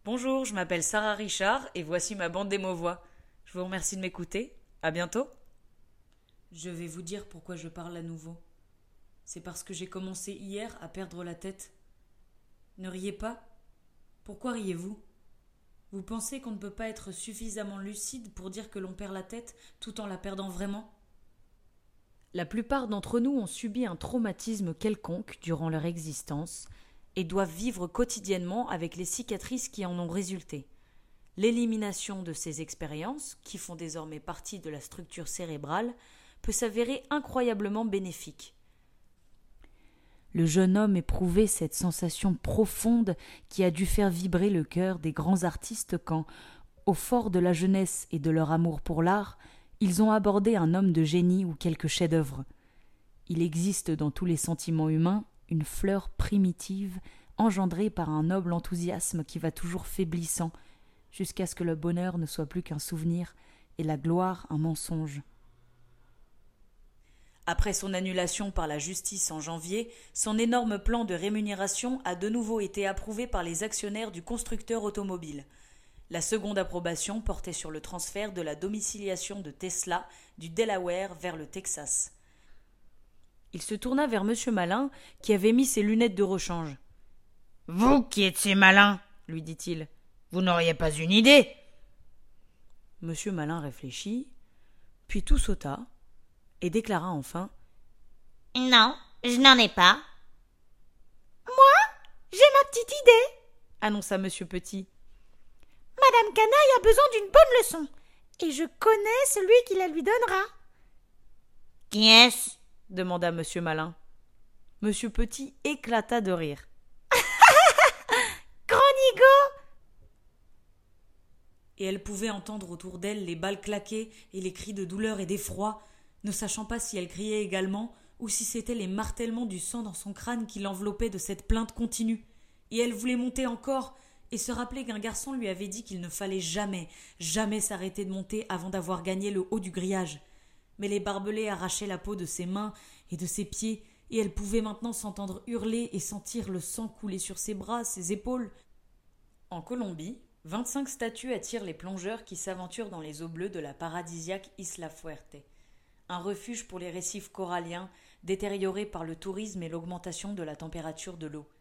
Bonjour, je m'appelle Sarah Richard et voici ma bande d'émo-voix. Je vous remercie de m'écouter. À bientôt. Je vais vous dire pourquoi je parle à nouveau. C'est parce que j'ai commencé hier à perdre la tête. Ne riez pas. Pourquoi riez-vous? Vous pensez qu'on ne peut pas être suffisamment lucide pour dire que l'on perd la tête tout en la perdant vraiment? La plupart d'entre nous ont subi un traumatisme quelconque durant leur existence et doivent vivre quotidiennement avec les cicatrices qui en ont résulté. L'élimination de ces expériences, qui font désormais partie de la structure cérébrale, peut s'avérer incroyablement bénéfique. Le jeune homme éprouvait cette sensation profonde qui a dû faire vibrer le cœur des grands artistes quand, au fort de la jeunesse et de leur amour pour l'art, ils ont abordé un homme de génie ou quelque chef-d'œuvre. Il existe dans tous les sentiments humains une fleur primitive engendrée par un noble enthousiasme qui va toujours faiblissant jusqu'à ce que le bonheur ne soit plus qu'un souvenir et la gloire un mensonge. Après son annulation par la justice en janvier, son énorme plan de rémunération a de nouveau été approuvé par les actionnaires du constructeur automobile. La seconde approbation portait sur le transfert de la domiciliation de Tesla du Delaware vers le Texas. Il se tourna vers M. Malin, qui avait mis ses lunettes de rechange. « Vous qui êtes si malin, lui dit-il, vous n'auriez pas une idée ?» M. Malin réfléchit, puis tout sauta, et déclara enfin « Non, je n'en ai pas. »« Moi, j'ai ma petite idée, » annonça M. Petit. « Madame Canaille a besoin d'une bonne leçon, et je connais celui qui la lui donnera. »« Qui est-ce » demanda M. Malin. M. Petit éclata de rire. « Grand Nigaud !» Et elle pouvait entendre autour d'elle les balles claquer et les cris de douleur et d'effroi, ne sachant pas si elle criait également ou si c'étaient les martèlements du sang dans son crâne qui l'enveloppaient de cette plainte continue. Et elle voulait monter encore et se rappeler qu'un garçon lui avait dit qu'il ne fallait jamais, jamais s'arrêter de monter avant d'avoir gagné le haut du grillage. Mais les barbelés arrachaient la peau de ses mains et de ses pieds, et elle pouvait maintenant s'entendre hurler et sentir le sang couler sur ses bras, ses épaules. En Colombie, 25 statues attirent les plongeurs qui s'aventurent dans les eaux bleues de la paradisiaque Isla Fuerte, un refuge pour les récifs coralliens détériorés par le tourisme et l'augmentation de la température de l'eau.